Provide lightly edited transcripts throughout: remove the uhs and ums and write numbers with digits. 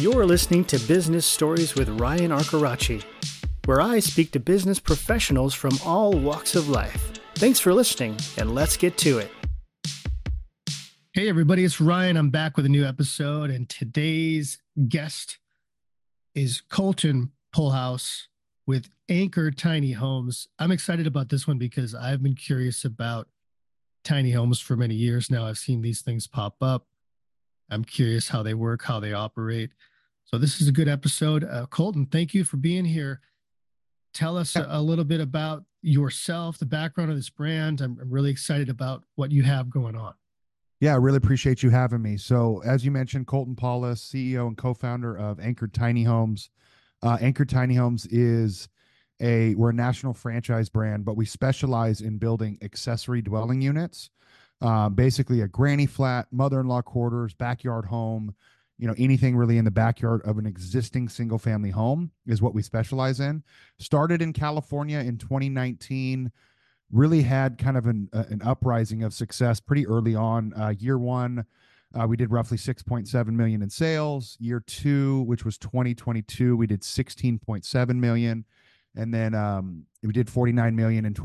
You're listening to Business Stories with Ryan Arcaracci, where I speak to business professionals from all walks of life. Thanks for listening, and let's get to it. Hey, everybody, it's Ryan. I'm back with a new episode, and today's guest is Colton Pohlhaus with Anchor Tiny Homes. I'm excited about this one because I've been curious about tiny homes for many years now. I've seen these things pop up. I'm curious how they work, how they operate. So this is a good episode. Colton, thank you for being here. Tell us a little bit about yourself, the background of this brand. I'm really excited about what you have going on. Yeah, I really appreciate you having me. So as you mentioned, Colton Pohlhaus, CEO and co-founder of Anchor Tiny Homes. Anchor Tiny Homes we're a national franchise brand, but we specialize in building accessory dwelling units. Basically a granny flat, mother-in-law quarters, backyard home, anything really in the backyard of an existing single family home is what we specialize in. Started in California in 2019, really had kind of an uprising of success pretty early on. Year one, we did roughly 6.7 million in sales. Year two, which was 2022, we did 16.7 million. And then we did 49 million in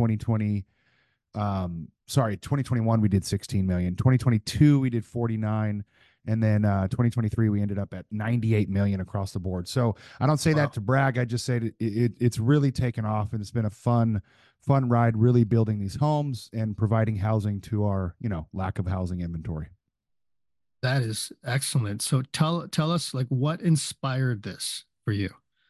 2021, we did 16 million. 2022, we did 49. And then 2023, we ended up at 98 million across the board. So I don't say that to brag. I just say it's really taken off, and it's been a fun ride, really building these homes and providing housing to our, lack of housing inventory. That is excellent. So tell us, like, what inspired this for you?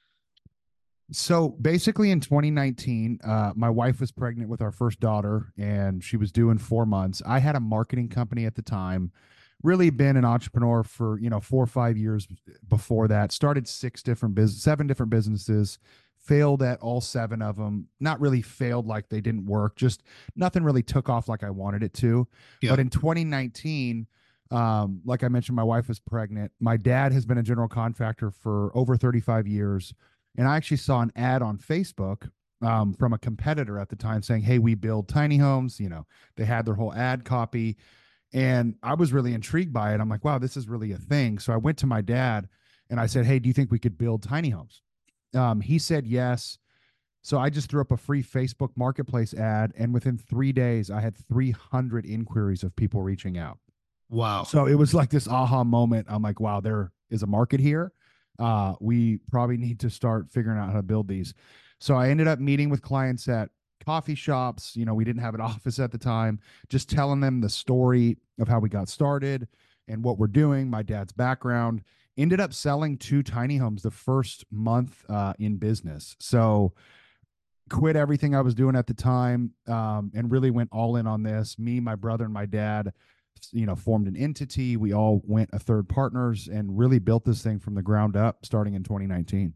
So basically in 2019, my wife was pregnant with our first daughter, and she was due in 4 months. I had a marketing company at the time, really been an entrepreneur for, 4 or 5 years before that. Started 7 different businesses, failed at all 7 of them. Not really failed like they didn't work, just nothing really took off like I wanted it to. Yeah. But in 2019, like I mentioned, my wife was pregnant. My dad has been a general contractor for over 35 years. And I actually saw an ad on Facebook from a competitor at the time saying, hey, we build tiny homes. They had their whole ad copy. And I was really intrigued by it. I'm like, wow, this is really a thing. So I went to my dad and I said, hey, do you think we could build tiny homes? He said yes. So I just threw up a free Facebook Marketplace ad. And within 3 days, I had 300 inquiries of people reaching out. Wow. So it was like this aha moment. I'm like, wow, there is a market here. We probably need to start figuring out how to build these. So I ended up meeting with clients at coffee shops. We didn't have an office at the time, just telling them the story of how we got started and what we're doing, my dad's background. Ended up selling 2 tiny homes the first month in business. So quit everything I was doing at the time and really went all in on this. Me, my brother, and my dad formed an entity. We all went a third partners and really built this thing from the ground up starting in 2019.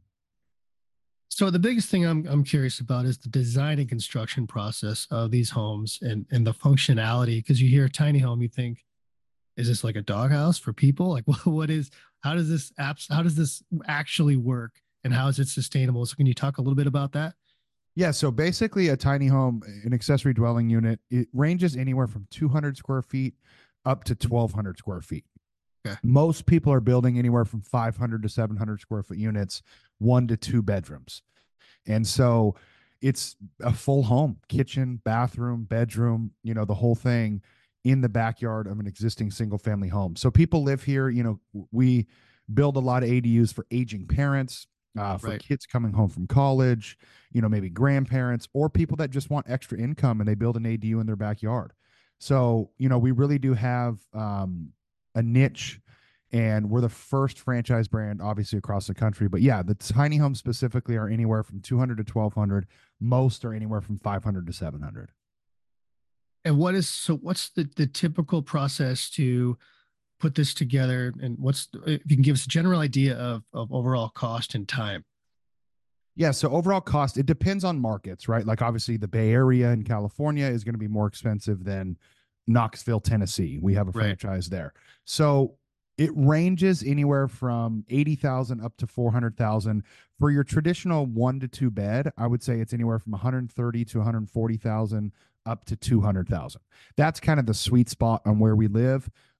So the biggest thing I'm curious about is the design and construction process of these homes and the functionality. Because you hear a tiny home, you think, is this like a doghouse for people? Like, how does this actually work, and how is it sustainable? So can you talk a little bit about that? Yeah, so basically a tiny home, an accessory dwelling unit, it ranges anywhere from 200 square feet up to 1,200 square feet. Okay. Most people are building anywhere from 500 to 700 square foot units, 1 to 2 bedrooms. And so it's a full home, kitchen, bathroom, bedroom, the whole thing in the backyard of an existing single family home. So people live here. We build a lot of ADUs for aging parents, for kids coming home from college, maybe grandparents, or people that just want extra income and they build an ADU in their backyard. So, we really do have a niche, and we're the first franchise brand, obviously, across the country. But yeah, the tiny homes specifically are anywhere from 200 to 1,200. Most are anywhere from 500 to 700. And what's the typical process to put this together? And if you can give us a general idea of overall cost and time? Yeah. So overall cost, it depends on markets, right? Like obviously the Bay Area in California is going to be more expensive than Knoxville, Tennessee. We have a franchise there. So it ranges anywhere from 80,000 up to 400,000. For your traditional 1 to 2 bed, I would say it's anywhere from 130 to 140,000 up to 200,000. That's kind of the sweet spot on where we live.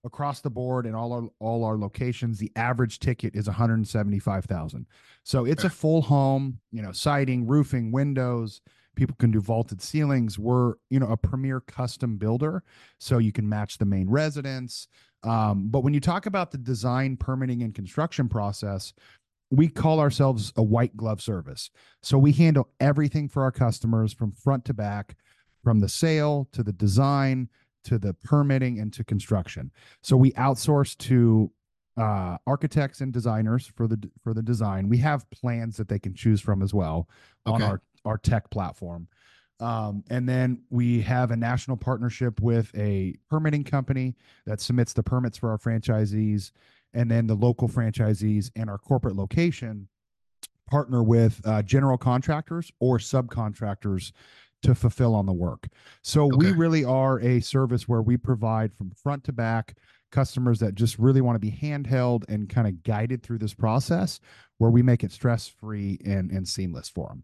across the board in all our locations. The average ticket is 175,000. So it's a Okay. full home, siding, roofing, windows. People can do vaulted ceilings. We're, a premier custom builder, so you can match the main residence. But when you talk about the design, permitting, and construction process, we call ourselves a white glove service. So we handle everything for our customers from front to back, from the sale to the design to the permitting and to construction. So we outsource to architects and designers for the design. We have plans that they can choose from as well on Okay. our tech platform. And then we have a national partnership with a permitting company that submits the permits for our franchisees, and then the local franchisees and our corporate location partner with general contractors or subcontractors to fulfill on the work. So we Okay. really are a service where we provide from front to back customers that just really want to be handheld and kind of guided through this process, where we make it stress free and seamless for them.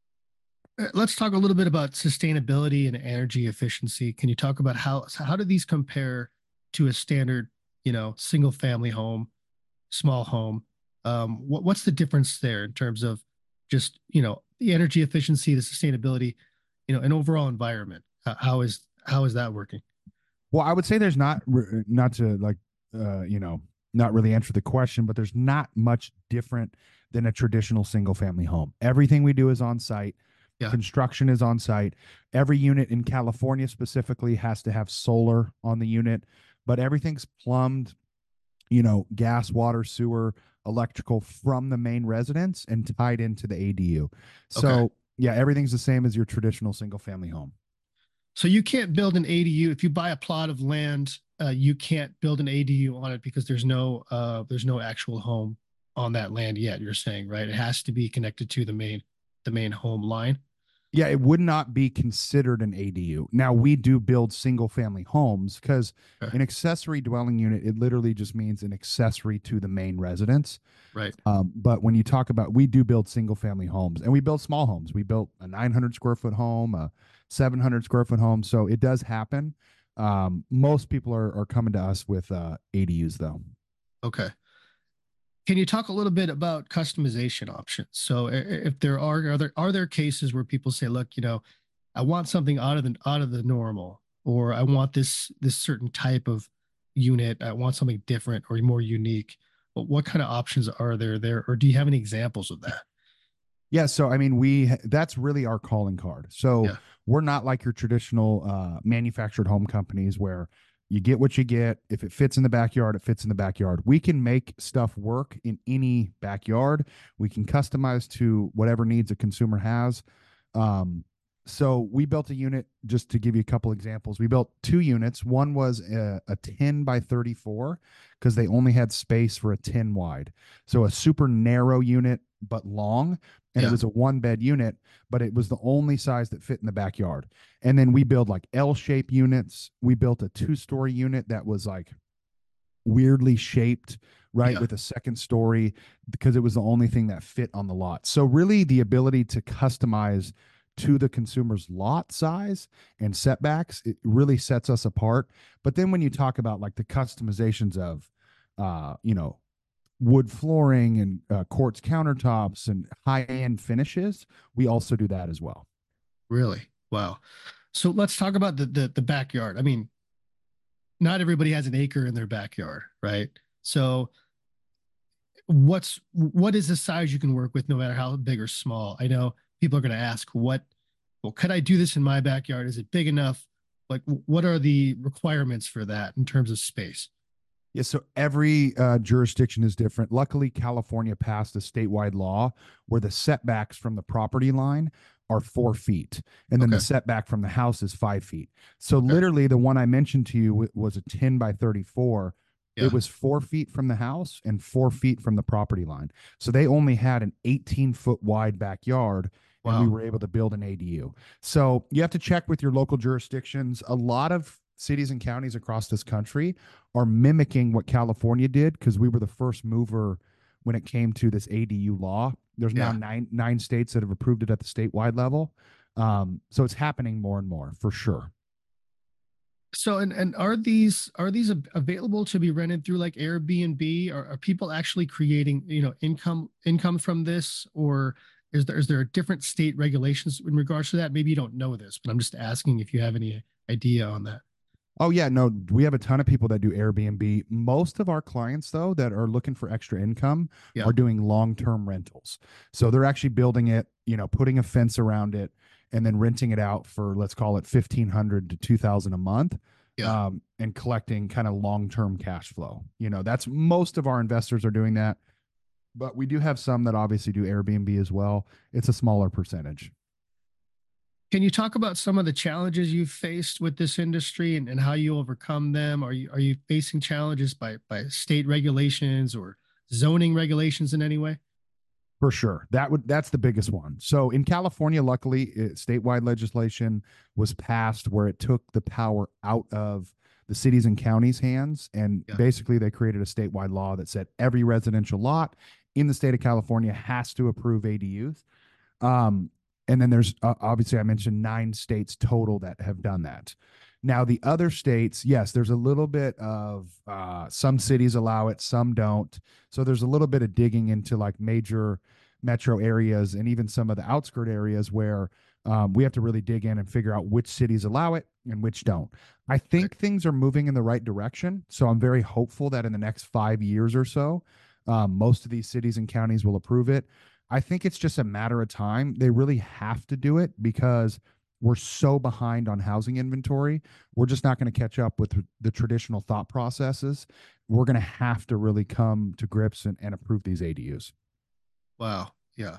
Let's talk a little bit about sustainability and energy efficiency. Can you talk about how do these compare to a standard, single family home, small home? What's the difference there in terms of just, the energy efficiency, the sustainability, and overall environment? How is that working? Well, I would say there's not to like, uh, you know, not really answer the question, but there's not much different than a traditional single family home. Everything we do is on site. Yeah. Construction is on site. Every unit in California specifically has to have solar on the unit, but everything's plumbed, gas, water, sewer, electrical from the main residence and tied into the ADU. Okay. So, yeah, everything's the same as your traditional single family home. So you can't build an ADU if you buy a plot of land. You can't build an ADU on it because there's no actual home on that land yet. You're saying, right? It has to be connected to the main home line. Yeah, it would not be considered an ADU. Now, we do build single family homes because Okay. an accessory dwelling unit, it literally just means an accessory to the main residence. Right. But when you talk about, we do build single family homes and we build small homes. We built a 900 square foot home, a 700 square foot home. So it does happen. Most people are coming to us with ADUs though. Okay. Can you talk a little bit about customization options? So if there cases where people say, look, I want something out of the normal, or I want this certain type of unit, I want something different or more unique. But what kind of options are there, or do you have any examples of that? Yeah, so I mean, that's really our calling card. So Yeah. we're not like your traditional manufactured home companies where you get what you get. If it fits in the backyard, it fits in the backyard. We can make stuff work in any backyard. We can customize to whatever needs a consumer has. So we built a unit, just to give you a couple examples. We built two units. One was a 10 by 34 because they only had space for a 10 wide. So a super narrow unit, but long. And it Yeah. was a one bed unit, but it was the only size that fit in the backyard. And then we build like L shape units. We built a 2-story unit that was like weirdly shaped, right, Yeah. with a second story because it was the only thing that fit on the lot. So really the ability to customize to the consumer's lot size and setbacks, it really sets us apart. But then when you talk about like the customizations of uh, you know, wood flooring and quartz countertops and high-end finishes, we also do that as well. Really? Wow. So let's talk about the backyard. I mean, not everybody has an acre in their backyard, right? So what is the size you can work with no matter how big or small? I know people are going to ask, well, could I do this in my backyard? Is it big enough? Like, what are the requirements for that in terms of space? Yeah, so every jurisdiction is different. Luckily, California passed a statewide law where the setbacks from the property line are 4 feet, and then the Okay. setback from the house is 5 feet. So, Okay. literally, the one I mentioned to you was a 10 by 34. It Yeah. was 4 feet from the house and 4 feet from the property line. So, they only had an 18-foot wide backyard, and we Wow. were able to build an ADU. So, you have to check with your local jurisdictions. A lot of cities and counties across this country are mimicking what California did because we were the first mover when it came to this ADU law. There's now Yeah. nine states that have approved it at the statewide level. So it's happening more and more for sure. So and are these available to be rented through like Airbnb? Are people actually creating, income from this, or is there a different state regulations in regards to that? Maybe you don't know this, but I'm just asking if you have any idea on that. Oh yeah, no, we have a ton of people that do Airbnb. Most of our clients though that are looking for extra income Yeah, are doing long-term rentals. So they're actually building it, putting a fence around it and then renting it out for, let's call it 1,500 to 2,000 a month. yeah. And collecting kind of long-term cash flow. That's most of our investors are doing that, but we do have some that obviously do Airbnb as well. It's a smaller percentage. Can you talk about some of the challenges you've faced with this industry and how you overcome them? Are you facing challenges by state regulations or zoning regulations in any way? For sure. That's the biggest one. So in California, luckily, statewide legislation was passed where it took the power out of the cities and counties' hands. And Yeah. basically, they created a statewide law that said every residential lot in the state of California has to approve ADUs. Um, and then there's obviously, I mentioned 9 states total that have done that. Now, the other states, yes, there's a little bit of some cities allow it, some don't. So there's a little bit of digging into like major metro areas and even some of the outskirt areas where we have to really dig in and figure out which cities allow it and which don't. I Right. think things are moving in the right direction. So I'm very hopeful that in the next 5 years or so, most of these cities and counties will approve it. I think it's just a matter of time. They really have to do it because we're so behind on housing inventory. We're just not going to catch up with the traditional thought processes. We're going to have to really come to grips and approve these ADUs. Wow. Yeah.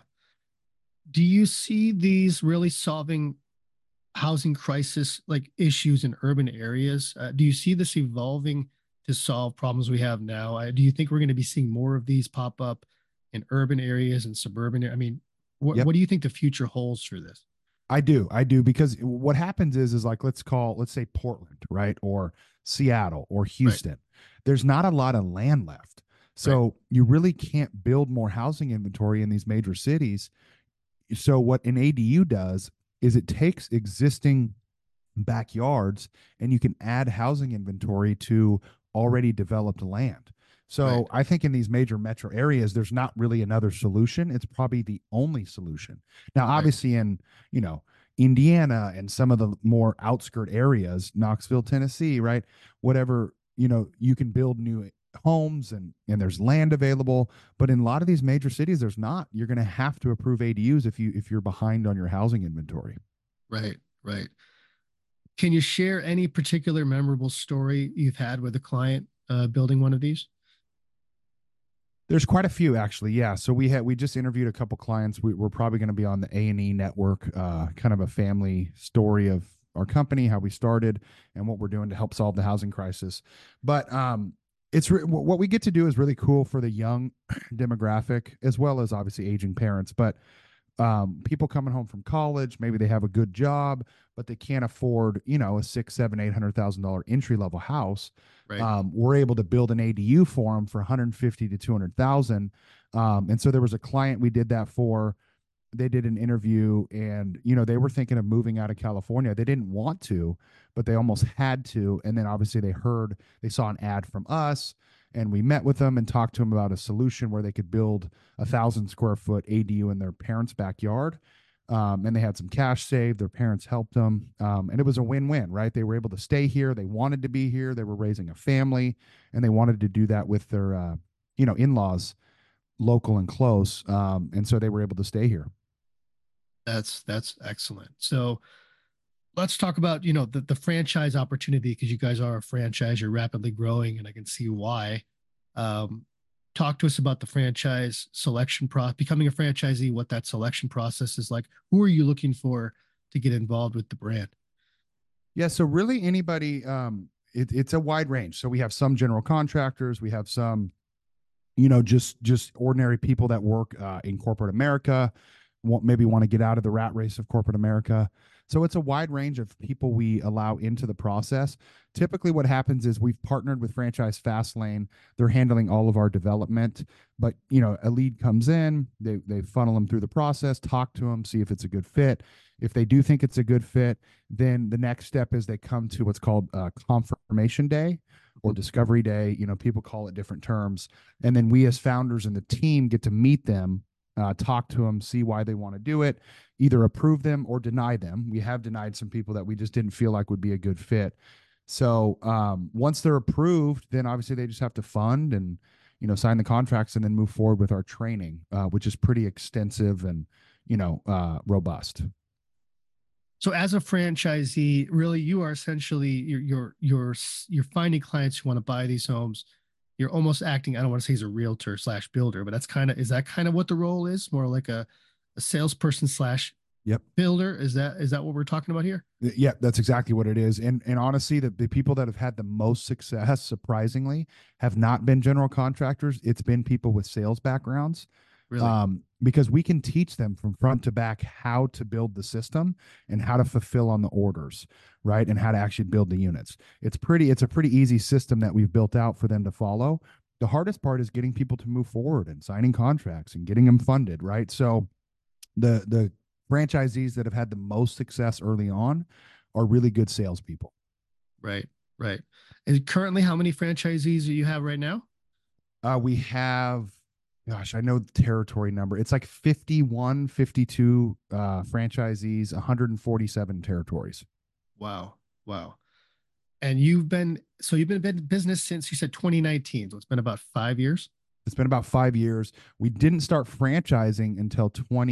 Do you see these really solving housing crisis like issues in urban areas? Do you see this evolving to solve problems we have now? Do you think we're going to be seeing more of these pop up in urban areas and suburban? I mean, what Yep. what do you think the future holds for this? I do because what happens is like let's say Portland, right? Or Seattle or Right. Houston. There's not a lot of land left. Right. So you really can't build more housing inventory in these major cities. So what an ADU does is it takes existing backyards and you can add housing inventory to already developed land. Right. So I think in these major metro areas, there's not really another solution. It's probably the only solution. Now, Right. obviously, in Indiana and some of the more outskirt areas, Knoxville, Tennessee, right? Whatever, you can build new homes and there's land available. But in a lot of these major cities, there's not. You're going to have to approve ADUs if you're behind on your housing inventory. Right. Right. Can you share any particular memorable story you've had with a client building one of these? There's quite a few actually. Yeah. So we just interviewed a couple clients. We're probably going to be on the A&E network, kind of a family story of our company, how we started, and what we're doing to help solve the housing crisis. But what we get to do is really cool for the young demographic as well as obviously aging parents. But people coming home from college, maybe they have a good job, but they can't afford, a six, seven, $800,000 entry level house. Right. We're able to build an ADU for them for 150 to 200,000. And so there was a client we did that for. They did an interview, and they were thinking of moving out of California. They didn't want to, but they almost had to. And then obviously they saw an ad from us, and we met with them and talked to them about a solution where they could build 1,000 square foot ADU in their parents' backyard. And they had some cash saved. Their parents helped them, and it was a win-win, right? They were able to stay here. They wanted to be here. They were raising a family, and they wanted to do that with their, in-laws, local and close. And so they were able to stay here. That's excellent. So let's talk about, the franchise opportunity because you guys are a franchise, you're rapidly growing, and I can see why. Um, Talk to us about the franchise selection process, becoming a franchisee, what that selection process is like. Who are you looking for to get involved with the brand? Yeah, so really anybody, it's a wide range. So we have some general contractors, we have some, just ordinary people that work in corporate America, maybe want to get out of the rat race of corporate America. So it's a wide range of people we allow into the process. Typically, what happens is we've partnered with Franchise Fastlane. They're handling all of our development, but a lead comes in, they funnel them through the process, talk to them, see if it's a good fit. If they do think it's a good fit, then the next step is they come to what's called confirmation day or discovery day. People call it different terms. And then we as founders and the team get to meet them, talk to them, see why they want to do it, either approve them or deny them. We have denied some people that we just didn't feel like would be a good fit. So once they're approved, then obviously they just have to fund and sign the contracts and then move forward with our training, which is pretty extensive and robust. So as a franchisee, really, you are essentially you're finding clients who want to buy these homes. You're almost acting, I don't want to say he's a realtor slash builder, but is that kind of what the role is? More like a salesperson slash builder. Is that what we're talking about here? Yeah, that's exactly what it is. And honestly, the people that have had the most success, surprisingly, have not been general contractors. It's been people with sales backgrounds. Really? Because we can teach them from front to back how to build the system and how to fulfill on the orders, right? And how to actually build the units. It's a pretty easy system that we've built out for them to follow. The hardest part is getting people to move forward and signing contracts and getting them funded, right? So the franchisees that have had the most success early on are really good salespeople. Right. And currently, how many franchisees do you have right now? We have, gosh, I know the territory number. It's like 51, 52 franchisees, 147 territories. Wow. And you've been in business since, you said, 2019. So it's been about 5 years. It's been about 5 years. We didn't start franchising until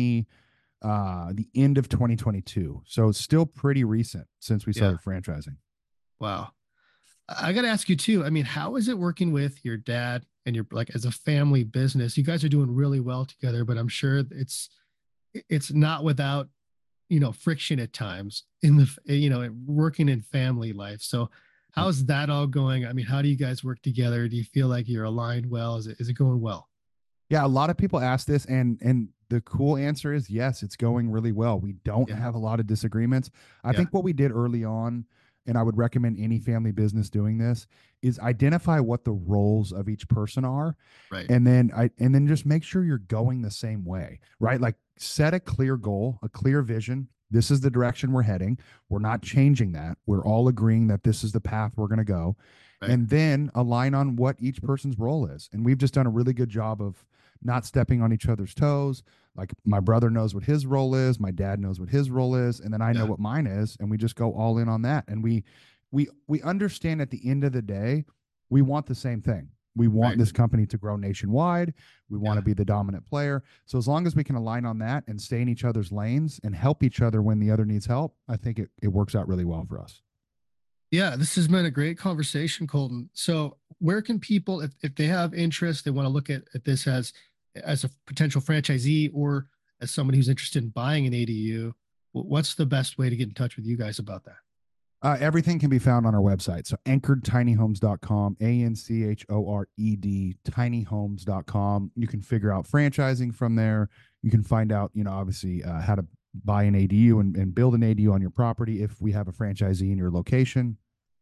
the end of 2022. So it's still pretty recent since we started franchising. Wow. I got to ask you too. I mean, how is it working with your dad and your, like, as a family business? You guys are doing really well together, but I'm sure it's not without, friction at times in the, working in family life. So how's that all going? I mean, how do you guys work together? Do you feel like you're aligned well? Is it going well? Yeah, a lot of people ask this, and the cool answer is yes, it's going really well. We don't have a lot of disagreements. I think what we did early on, and I would recommend any family business doing this, is identify what the roles of each person are, right? And then just make sure you're going the same way, right? Like set a clear goal, a clear vision. This is the direction we're heading. We're not changing that. We're all agreeing that this is the path we're going to go. Right. And then align on what each person's role is. And we've just done a really good job of not stepping on each other's toes. Like my brother knows what his role is, my dad knows what his role is, and then I know what mine is, and we just go all in on that. And we understand at the end of the day, we want the same thing. We want this company to grow nationwide. We want to be the dominant player. So as long as we can align on that and stay in each other's lanes and help each other when the other needs help, I think it works out really well for us. Yeah, this has been a great conversation, Colton. So where can people, if they have interest, they want to look at this as a potential franchisee or as somebody who's interested in buying an ADU, what's the best way to get in touch with you guys about that? Everything can be found on our website. So anchoredtinyhomes.com, ANCHORED, tinyhomes.com. You can figure out franchising from there. You can find out, obviously how to buy an ADU and build an ADU on your property if we have a franchisee in your location.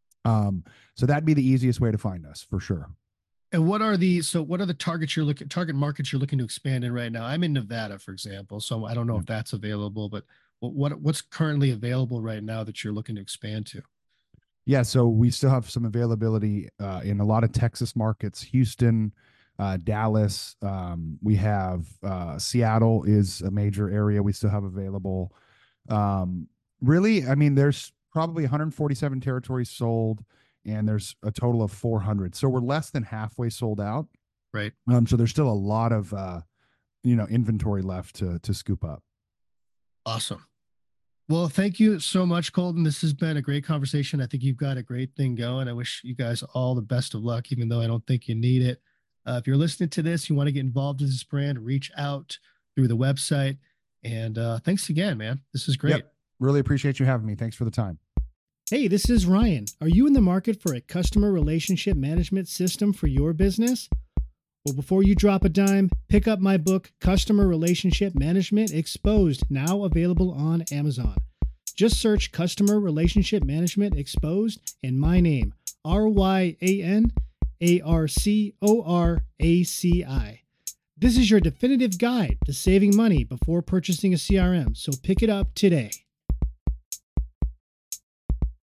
So that'd be the easiest way to find us for sure. And what are the target markets you're looking to expand in right now? I'm in Nevada, for example, so I don't know if that's available, but what's currently available right now that you're looking to expand to? Yeah, so we still have some availability in a lot of Texas markets, Houston, Dallas. We have Seattle is a major area we still have available. Really, I mean, there's probably 147 territories sold, and there's a total of 400. So we're less than halfway sold out. Right. So there's still a lot of inventory left to scoop up. Awesome. Well, thank you so much, Colton. This has been a great conversation. I think you've got a great thing going. I wish you guys all the best of luck, even though I don't think you need it. If you're listening to this, you want to get involved in this brand, reach out through the website. And thanks again, man. This is great. Yep. Really appreciate you having me. Thanks for the time. Hey, this is Ryan. Are you in the market for a customer relationship management system for your business? Well, before you drop a dime, pick up my book, Customer Relationship Management Exposed, now available on Amazon. Just search Customer Relationship Management Exposed and my name, RyanArcoraci. This is your definitive guide to saving money before purchasing a CRM, so pick it up today.